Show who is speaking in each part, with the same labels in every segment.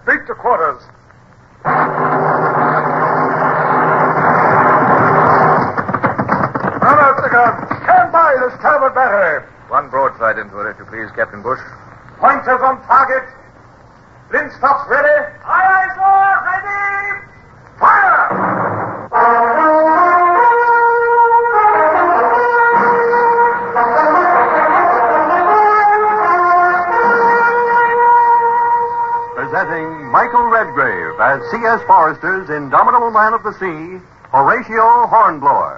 Speaker 1: Beat to quarters. Run out the gun. Stand by the starboard battery.
Speaker 2: One broadside into her, if you please, Captain Bush.
Speaker 1: Pointers on target. Linstops ready. Aye, aye, sir. Ready. Fire!
Speaker 3: Presenting Michael Redgrave as C.S. Forrester's Indomitable Man of the Sea, Horatio Hornblower.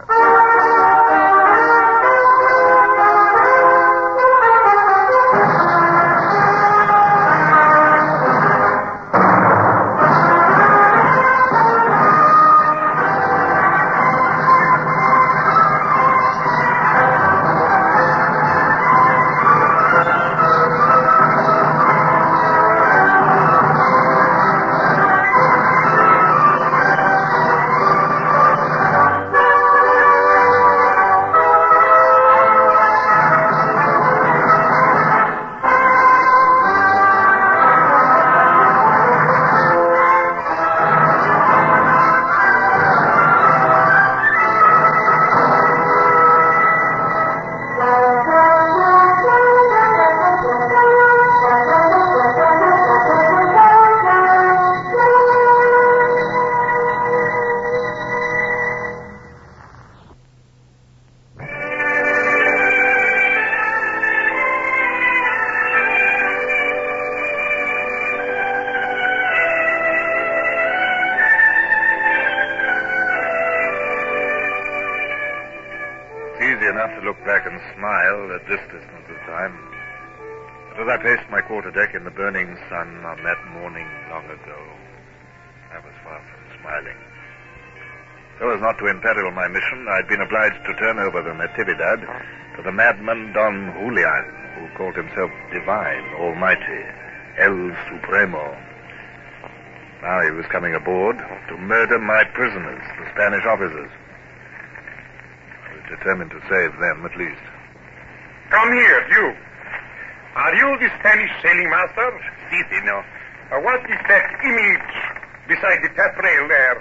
Speaker 4: To look back and smile at this distance of time. But as I paced my quarterdeck in the burning sun on that morning long ago, I was far from smiling. So as not to imperil my mission, I'd been obliged to turn over the Natividad to the madman Don Julian, who called himself Divine, Almighty, El Supremo. Now he was coming aboard to murder my prisoners, the Spanish officers. Determined to save them, at least.
Speaker 5: Come here, you. Are you the Spanish sailing master?
Speaker 4: Si, senor.
Speaker 5: What is that image beside the taffrail there?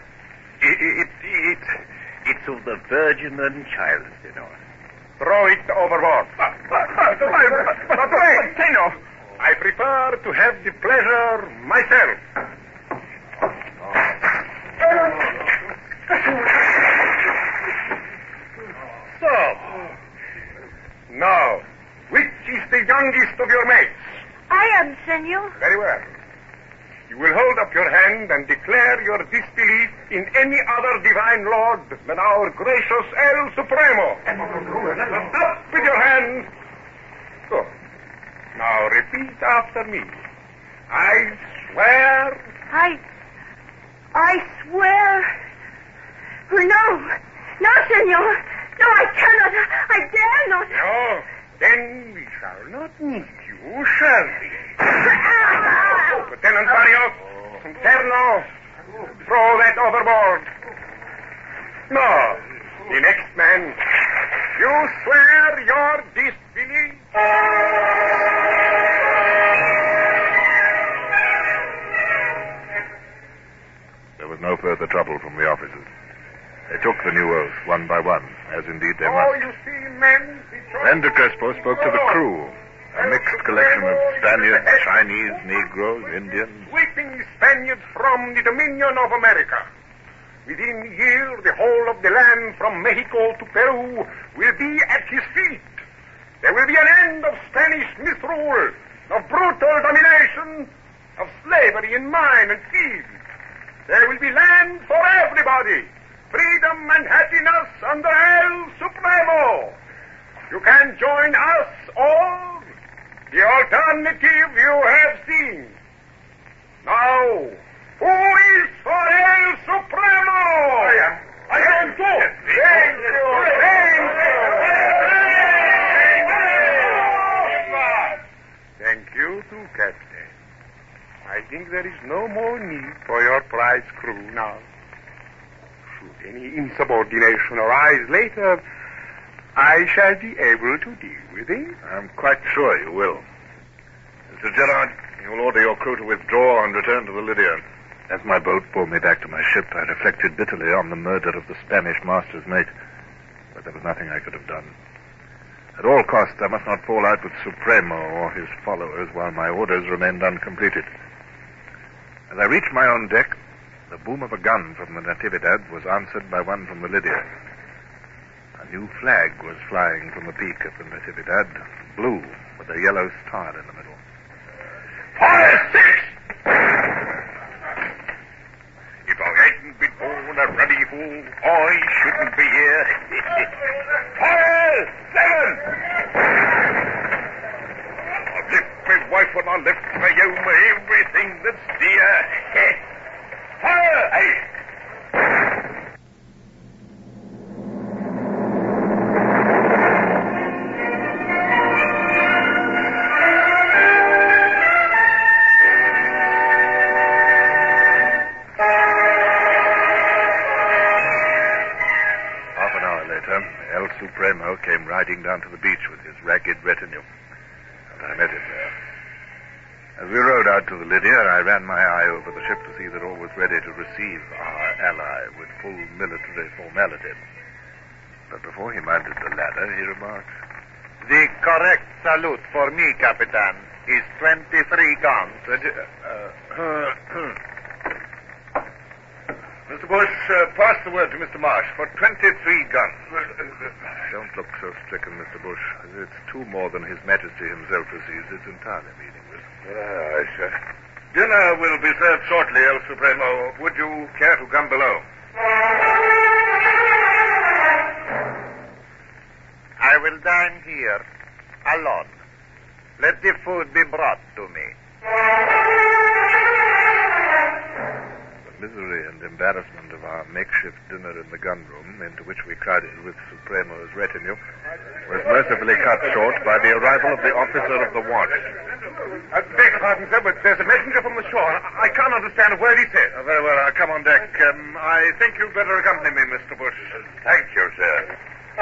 Speaker 4: It's of the Virgin and Child, senor.
Speaker 5: Throw it overboard. But wait, senor. I prefer to have the pleasure myself. So, now, which is the youngest of your mates?
Speaker 6: I am, senor.
Speaker 5: Very well. You will hold up your hand and declare your disbelief in any other divine lord than our gracious El Supremo. Up with your hand. Good. Now repeat after me. I swear.
Speaker 6: I swear. No, senor. No, I cannot. I dare not.
Speaker 5: No, then we shall not need you, shall we? Lieutenant Barrios, Terno, throw that overboard. No, the next man. You swear your disbelief?
Speaker 4: There was no further trouble from the officers. They took the new oath one by one, as indeed they must.
Speaker 5: You see, men...
Speaker 4: Then De Crespo spoke to the crew, a mixed collection of Spaniards, Chinese, Negroes, Indians.
Speaker 5: Sweeping the Spaniards from the dominion of America. Within a year, the whole of the land from Mexico to Peru will be at his feet. There will be an end of Spanish misrule, of brutal domination, of slavery in mine and field. There will be land for everybody. Freedom and happiness under El Supremo. You can join us all. The alternative you have seen. Now, who is for El Supremo? I am too. Thank you. Thank you too, Captain. I think there is no more need for your prize crew now. Should any insubordination arise later, I shall be able to deal with it.
Speaker 4: I'm quite sure you will. Mr. Gerard, You will order your crew to withdraw and return to the Lydia. As my boat bore me back to my ship, I reflected bitterly on the murder of the Spanish master's mate. But there was nothing I could have done. At all costs, I must not fall out with Supremo or his followers while my orders remained uncompleted. As I reached my own deck, the boom of a gun from the Natividad was answered by one from the Lydia. A new flag was flying from the peak of the Natividad, blue with a yellow star in the middle.
Speaker 5: Fire 6! If I hadn't been born a ruddy fool, I shouldn't be here. Fire 7! I've left my wife and I left my home, everything that's dear. Fire 8!
Speaker 4: El Supremo came riding down to the beach with his ragged retinue, and I met him there. As we rowed out to the Lydia, I ran my eye over the ship to see that all was ready to receive our ally with full military formality. But before he mounted the ladder, he remarked,
Speaker 7: "The correct salute for me, Capitan, is 23 guns."
Speaker 4: Mr. Bush, pass the word to Mr. Marsh for 23 guns. Don't look so stricken, Mr. Bush. It's two more than His Majesty himself receives. It's entirely meaningless.
Speaker 5: Aye, sir.
Speaker 4: Dinner will be served shortly, El Supremo. Would you care to come below?
Speaker 7: I will dine here, alone. Let the food be brought to me.
Speaker 4: The misery and embarrassment of our makeshift dinner in the gunroom, into which we crowded with Supremo's retinue, was mercifully cut short by the arrival of the officer of the watch.
Speaker 5: Beg pardon, sir, but there's a messenger from the shore. I can't understand a word he says.
Speaker 4: Very well, I'll come on deck. I think you'd better accompany me, Mr. Bush.
Speaker 5: Thank you, sir.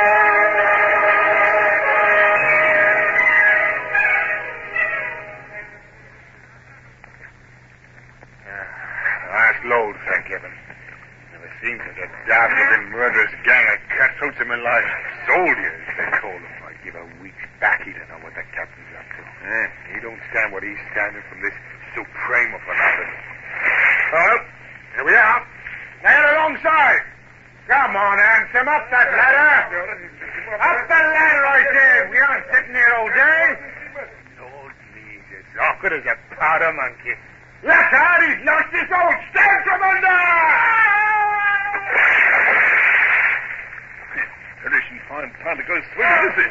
Speaker 5: Last load, thank heaven. Never seen such a dazzling murderous gang of cutthroats in my life. Soldiers, they call them. I give a week's baccy to know what the captain's up to. He don't stand what he's standing from this Supremo phenomenon. Well, here we are. Now get alongside. Come on, Ansem, up that ladder. Up the ladder, I said. We aren't sitting here all day. Lord me, it's awkward as a powder monkey. Look out, he's lost his old stand from under! Tradition fine time to go swimming, is it?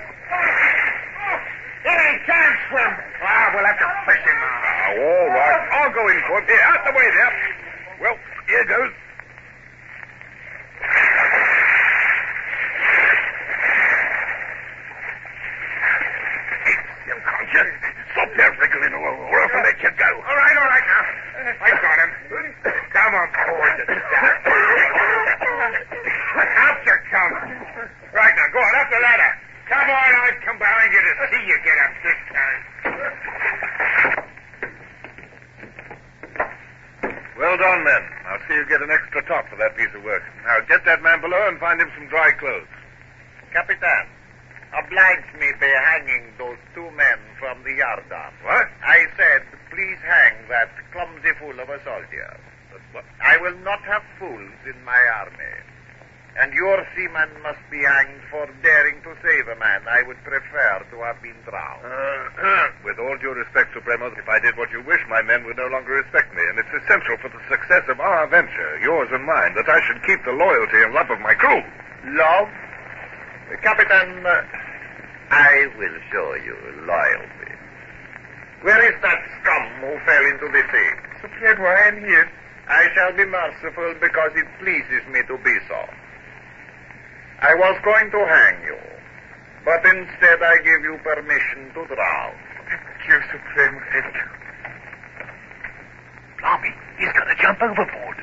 Speaker 5: He can't swim. We'll have to fish him out. All right. I'll go in for him. Here, out the way there. Well, here goes. Stop there, wriggling, or else I'll let you go. All right now. I got him. Come on, boys. Out you come. Right now, go on, up the ladder. Come on, I've come behind you to see you get up this time.
Speaker 4: Well done, men. I'll see you get an extra top for that piece of work. Now, get that man below and find him some dry clothes.
Speaker 7: Capitan, oblige me by hanging those two men from the yardarm.
Speaker 4: What?
Speaker 7: I said, please hang that clumsy fool of a soldier. I will not have fools in my army. And your seaman must be hanged for daring to save a man I would prefer to have been drowned.
Speaker 4: With all due respect, Supremo, if I did what you wish, my men would no longer respect me, and it's essential for the success of our venture, yours and mine, that I should keep the loyalty and love of my crew.
Speaker 7: Love? Capitan, I will show you loyalty. Where is that scum who fell into the sea?
Speaker 5: Supremo, I am here.
Speaker 7: I shall be merciful because it pleases me to be so. I was going to hang you, but instead I give you permission to drown.
Speaker 5: Thank you, Supremo. Thank you.
Speaker 7: Blimey, he's going to jump overboard.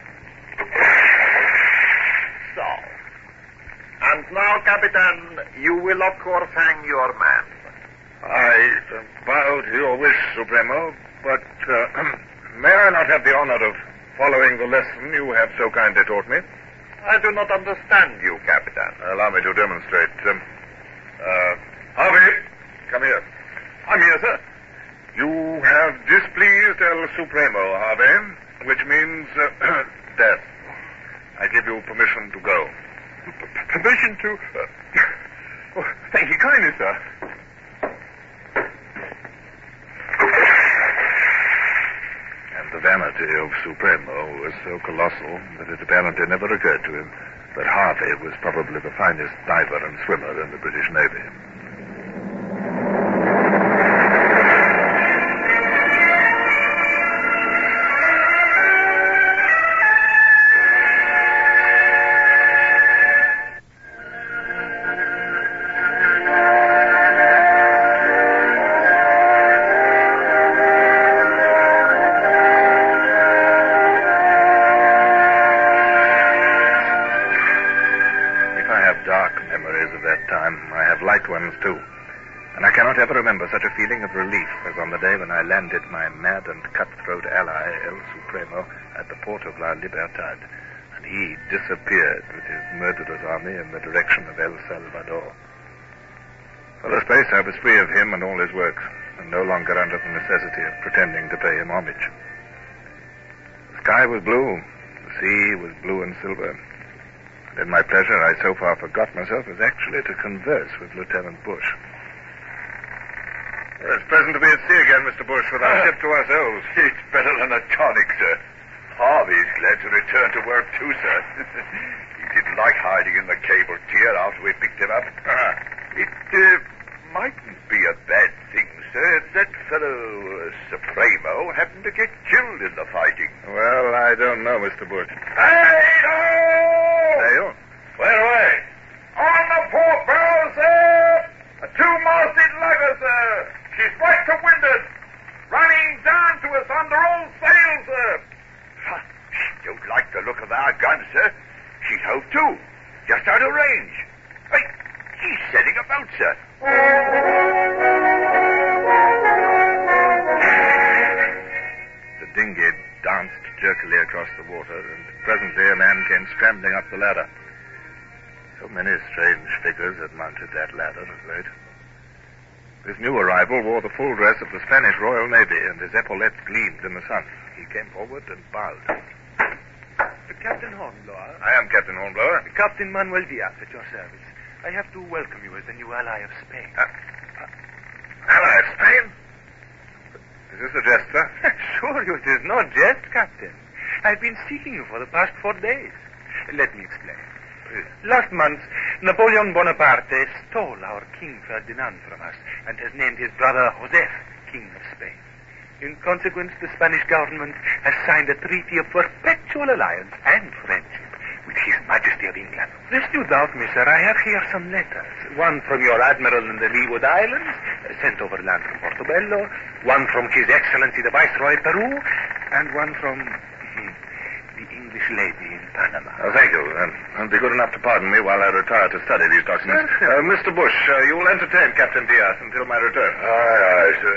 Speaker 7: So. And now, Capitan, you will of course hang your man.
Speaker 4: I bow to your wish, Supremo, But may I not have the honor of following the lesson you have so kindly taught me?
Speaker 7: I do not understand you, Captain.
Speaker 4: Allow me to demonstrate. Harvey, come here.
Speaker 5: I'm here, sir.
Speaker 4: You have displeased El Supremo, Harvey, which means death. I give you permission to go.
Speaker 5: Permission to... thank you kindly, sir.
Speaker 4: And the vanity of Supremo was so colossal that it apparently never occurred to him that Harvey was probably the finest diver and swimmer in the British Navy. Too. And I cannot ever remember such a feeling of relief as on the day when I landed my mad and cutthroat ally, El Supremo, at the port of La Libertad, and he disappeared with his murderous army in the direction of El Salvador. For a space I was free of him and all his works, and no longer under the necessity of pretending to pay him homage. The sky was blue, the sea was blue and silver. In my pleasure, I so far forgot myself as actually to converse with Lieutenant Bush. It's pleasant to be at sea again, Mr. Bush, with our ship to ourselves.
Speaker 5: It's better than a tonic, sir. Harvey's glad to return to work, too, sir. He didn't like hiding in the cable tier after we picked him up. It mightn't be a bad thing, sir, if that fellow Supremo happened to get killed in the fighting.
Speaker 4: Well, I don't know, Mr. Bush.
Speaker 5: Hey-ho!
Speaker 4: Hey-ho?
Speaker 5: Where away? On the port bow, sir! A two-masted lugger, sir. She's right to windward. Running down to us under all sail, sir. She don't like the look of our guns, sir. She's hove to. Just out of range. Hey, she's setting about, sir.
Speaker 4: The dinghy danced jerkily across the water, and presently a man came scrambling up the ladder. So many strange figures had mounted that ladder of late. This new arrival wore the full dress of the Spanish Royal Navy, and his epaulettes gleamed in the sun. He came forward and bowed.
Speaker 8: Captain Hornblower.
Speaker 4: I am Captain Hornblower.
Speaker 8: Captain Manuel Diaz at your service. I have to welcome you as the new ally of Spain.
Speaker 4: Ally of Spain? Is this a jest, sir?
Speaker 8: Sure, it is no jest, Captain. I've been seeking you for the past 4 days. Let me explain.
Speaker 4: Please.
Speaker 8: Last month, Napoleon Bonaparte stole our King Ferdinand from us and has named his brother Joseph King of Spain. In consequence, the Spanish government has signed a treaty of perpetual alliance and friendship with His Majesty of England. Lest you doubt me, sir, I have here some letters. One from your admiral in the Leeward Islands, sent overland from Portobello. One from His Excellency the Viceroy of Peru. And one from the English lady in Panama.
Speaker 4: Oh, thank you. And be good enough to pardon me while I retire to study these documents. Mr. Bush, you will entertain Captain Diaz until my return.
Speaker 5: Aye, sir.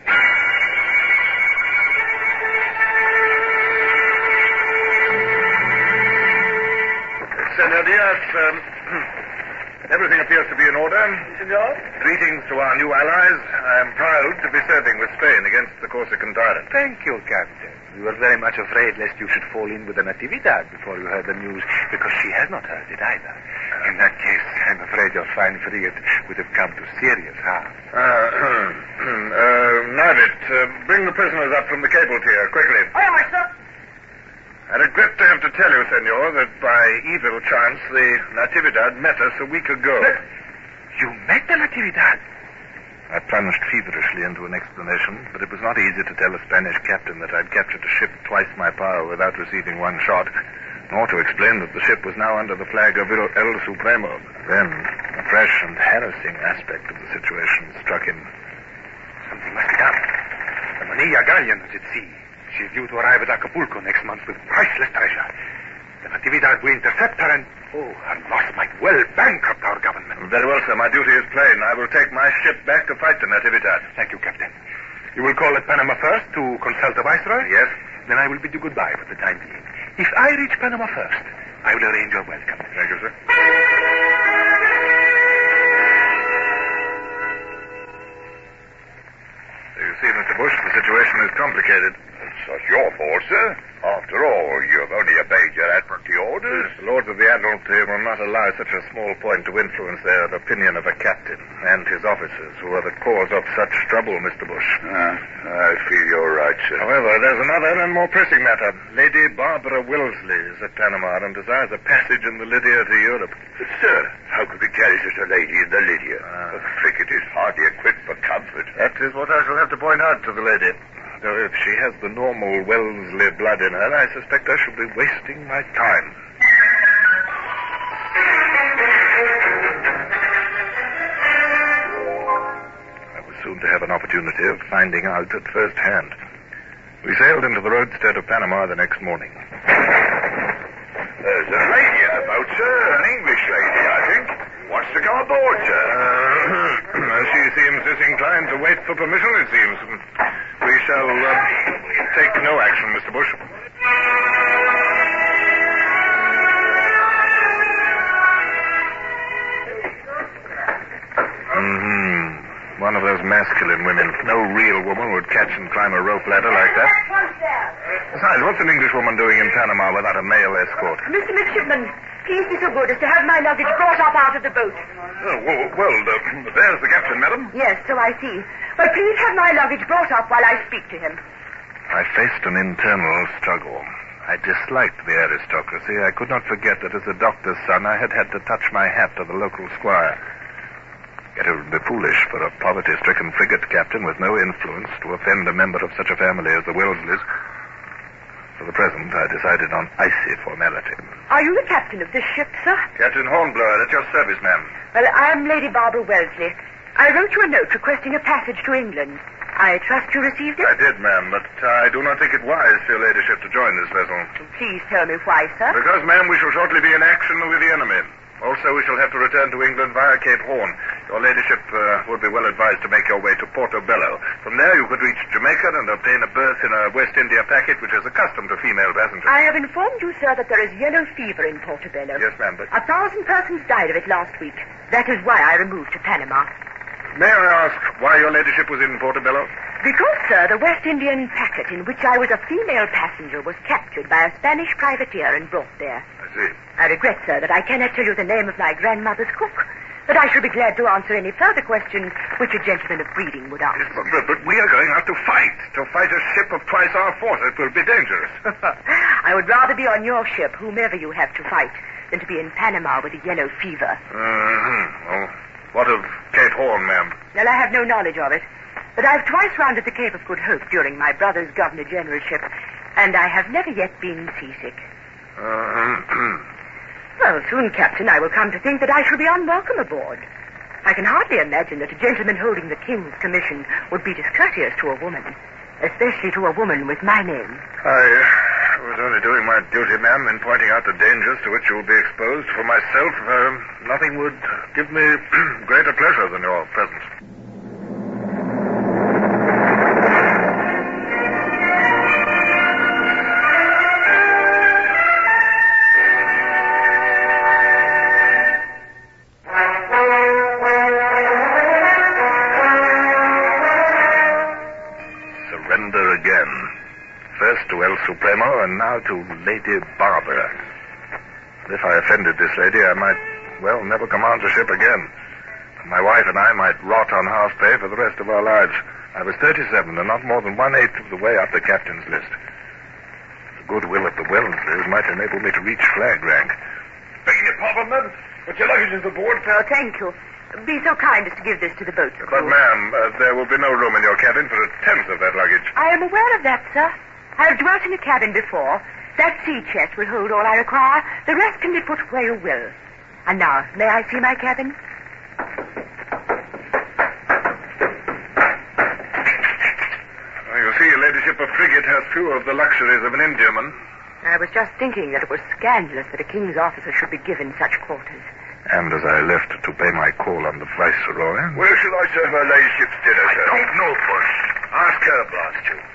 Speaker 4: Senor Diaz, everything appears to be in order.
Speaker 8: Senor?
Speaker 4: Greetings to our new allies. I am proud to be serving with Spain against the Corsican tyrant.
Speaker 8: Thank you, Captain. We were very much afraid lest you should fall in with the Natividad before you heard the news, because she has not heard it either. In that case, I'm afraid your fine frigate would have come to serious harm.
Speaker 4: Navit, bring the prisoners up from the cable tier, quickly.
Speaker 6: Aye, aye, sir.
Speaker 4: I regret to have to tell you, senor, that by evil chance the Natividad met us a week ago.
Speaker 8: You met the Natividad?
Speaker 4: I plunged feverishly into an explanation, but it was not easy to tell a Spanish captain that I'd captured a ship twice my power without receiving one shot, nor to explain that the ship was now under the flag of El Supremo. Then a fresh and harassing aspect of the situation struck him.
Speaker 8: Something must be done. The Manilla galleon is at sea. She's due to arrive at Acapulco next month with priceless treasure. The Natividad will intercept her and, her loss might well bankrupt our government.
Speaker 4: Very well, sir. My duty is plain. I will take my ship back to fight the Natividad.
Speaker 8: Thank you, Captain. You will call at Panama first to consult the Viceroy?
Speaker 2: Yes.
Speaker 8: Then I will bid you goodbye for the time being. If I reach Panama first, I will arrange your welcome.
Speaker 4: Thank you, sir. You see, Mr. Bush, the situation is complicated.
Speaker 5: It's not your fault, sir. After all, you've only obeyed your Admiralty orders.
Speaker 4: The Lords of the Admiralty will not allow such a small point to influence their opinion of a captain and his officers, who are the cause of such trouble, Mr. Bush.
Speaker 5: I feel you're right, sir.
Speaker 4: However, there's another and more pressing matter. Lady Barbara Wellesley is at Panama and desires a passage in the Lydia to Europe.
Speaker 5: Sir, how could we carry such a lady in the Lydia? The frigate is hardly equipped for comfort.
Speaker 4: That is what I shall have to point out to the lady. Though if she has the normal Wellesley blood in her, I suspect I shall be wasting my time. I was soon to have an opportunity of finding out at first hand. We sailed into the roadstead of Panama the next morning.
Speaker 5: There's a lady in the boat, sir. An English lady, I think. Wants to come aboard, sir.
Speaker 4: She seems disinclined to wait for permission, it seems. We shall take no action, Mr. Bush. One of those masculine women. No real woman would catch and climb a rope ladder like that. Besides, what's an Englishwoman doing in Panama without a male escort?
Speaker 6: Mr. Midshipman, please be so good as to have my luggage brought up out of the boat.
Speaker 4: There's the captain, madam.
Speaker 6: Yes, so I see. But please have my luggage brought up while I speak to him.
Speaker 4: I faced an internal struggle. I disliked the aristocracy. I could not forget that as a doctor's son I had had to touch my hat to the local squire. Yet it would be foolish for a poverty-stricken frigate captain with no influence to offend a member of such a family as the Wellesleys. For the present, I decided on icy formality.
Speaker 6: Are you the captain of this ship, sir?
Speaker 4: Captain Hornblower, at your service, ma'am.
Speaker 6: Well, I am Lady Barbara Wellesley. I wrote you a note requesting a passage to England. I trust you received it?
Speaker 4: I did, ma'am, but I do not think it wise for your ladyship to join this vessel.
Speaker 6: Please tell me why, sir.
Speaker 4: Because, ma'am, we shall shortly be in action with the enemy. Also, we shall have to return to England via Cape Horn. Your ladyship would be well advised to make your way to Portobello. From there, you could reach Jamaica and obtain a berth in a West India packet, which is accustomed to female passengers.
Speaker 6: I have informed you, sir, that there is yellow fever in Portobello.
Speaker 4: Yes, ma'am, but...
Speaker 6: 1,000 persons died of it last week. That is why I removed to Panama.
Speaker 4: May I ask why your ladyship was in Portobello?
Speaker 6: Because, sir, the West Indian packet in which I was a female passenger was captured by a Spanish privateer and brought there.
Speaker 4: I see.
Speaker 6: I regret, sir, that I cannot tell you the name of my grandmother's cook, but I shall be glad to answer any further questions which a gentleman of breeding would ask.
Speaker 4: Yes, but we are going out to fight a ship of twice our force. It will be dangerous.
Speaker 6: I would rather be on your ship, whomever you have to fight, than to be in Panama with a yellow fever.
Speaker 4: Well, what of Cape Horn, ma'am?
Speaker 6: Well, I have no knowledge of it, but I've twice rounded the Cape of Good Hope during my brother's governor-generalship, and I have never yet been seasick. Well, soon, Captain, I will come to think that I shall be unwelcome aboard. I can hardly imagine that a gentleman holding the King's commission would be discourteous to a woman, especially to a woman with my name.
Speaker 4: I was only doing my duty, ma'am, in pointing out the dangers to which you will be exposed. For myself, nothing would give me greater pleasure than your presence. First to El Supremo, and now to Lady Barbara. If I offended this lady, I might, never command a ship again. My wife and I might rot on half pay for the rest of our lives. I was 37 and not more than 1/8 of the way up the captain's list. The goodwill of the Wellesleys might enable me to reach flag rank.
Speaker 5: Begging your pardon, madam, but your luggage is aboard.
Speaker 6: Oh, thank you. Be so kind as to give this to the boat's crew.
Speaker 4: But, ma'am, there will be no room in your cabin for 1/10 of that luggage.
Speaker 6: I am aware of that, sir. I have dwelt in a cabin before. That sea chest will hold all I require. The rest can be put where you will. And now, may I see my cabin?
Speaker 4: You see, your ladyship, a frigate has few of the luxuries of an Indiaman.
Speaker 6: I was just thinking that it was scandalous that a king's officer should be given such quarters.
Speaker 4: And as I left to pay my call on the Viceroy...
Speaker 5: Where shall I serve her ladyship's dinner, sir?
Speaker 4: I don't know, Bush. Ask her, blast you.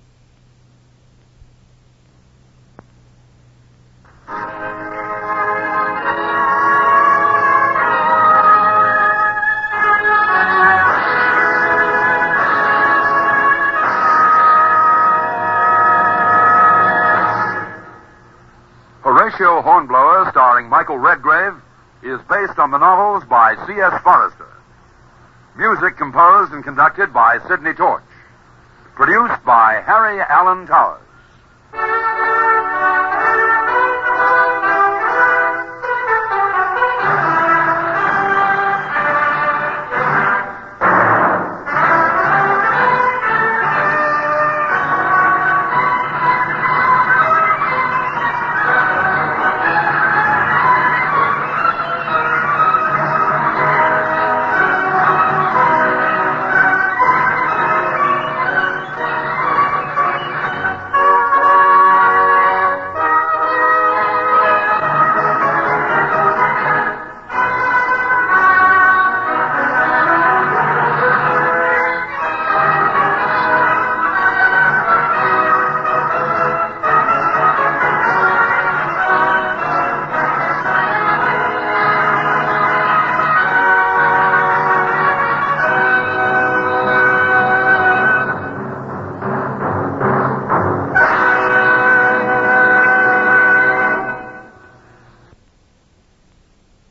Speaker 3: Horatio Hornblower, starring Michael Redgrave, is based on the novels by C.S. Forrester. Music composed and conducted by Sidney Torch. Produced by Harry Allen Towers.